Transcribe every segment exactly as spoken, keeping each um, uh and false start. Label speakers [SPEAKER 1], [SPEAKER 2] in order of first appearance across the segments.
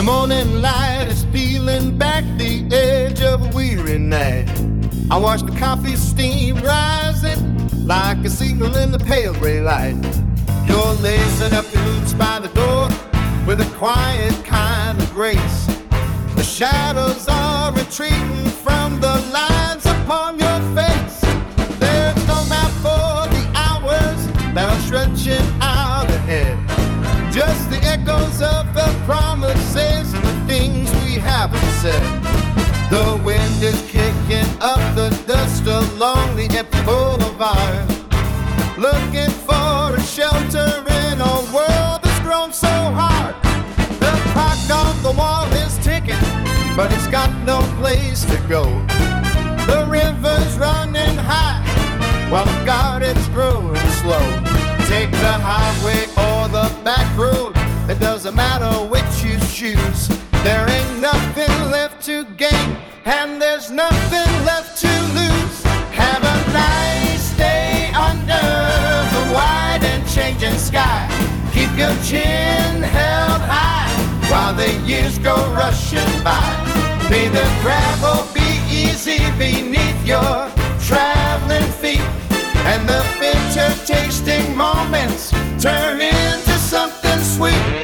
[SPEAKER 1] The morning light is peeling back the edge of a weary night. I watch the coffee steam rising like a seagull in the pale gray light. You're lacing up your boots by the door with a quiet kind of grace. The shadows are retreating from the lines upon your face. There's no map for the hours that are stretching out ahead. Just the echoes of the promises and the things we haven't said. The wind is kicking up the dust along the empty boulevard, looking for a shelter in a world that's grown so hard. The clock on the wall is ticking, but it's got no place to go. The river's running high while the garden's growing slow. Take the highway or the back road, it doesn't matter which you choose. There ain't nothing left to gain, and there's nothing left to lose. Have a nice day under the wide and changing sky. Keep your chin held high while the years go rushing by. May the gravel be easy beneath your traveling feet, and the bitter tasting moments turn into something sweet.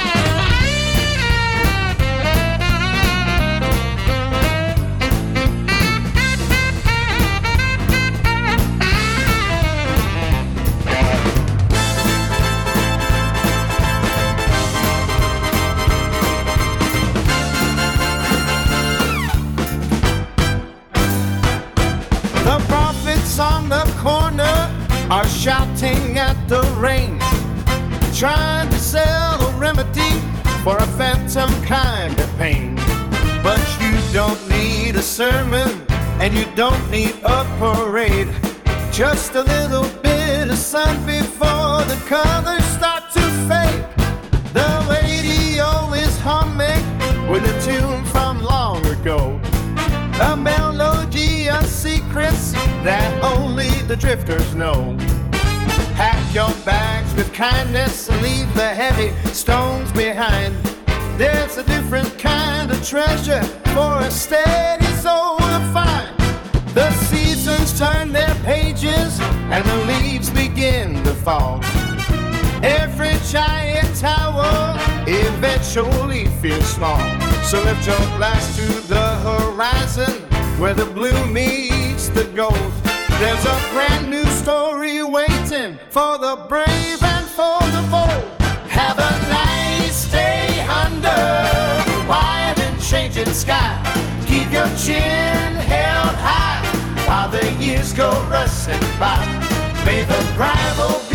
[SPEAKER 1] The prophets on the corner are shouting at the rain, trying to sell a remedy for a phantom kind of pain. But you don't need a sermon, and you don't need a parade. Just a little bit of sun before the colors start to fade. The radio is humming with a tune from long ago, a melody of secrets that only the drifters know. Pack your bags with kindness and leave the heavy stones behind. There's a different kind of treasure for a steady soul to find. The seasons turn their pages and the leaves begin to fall. Every giant tower eventually feels small. So lift your glass to the horizon where the blue meets the gold. There's a brand new story waiting for the brave and for the bold. Have a nice day under the wide and changing sky. Keep your chin held high while the years go rushing by. May the gravel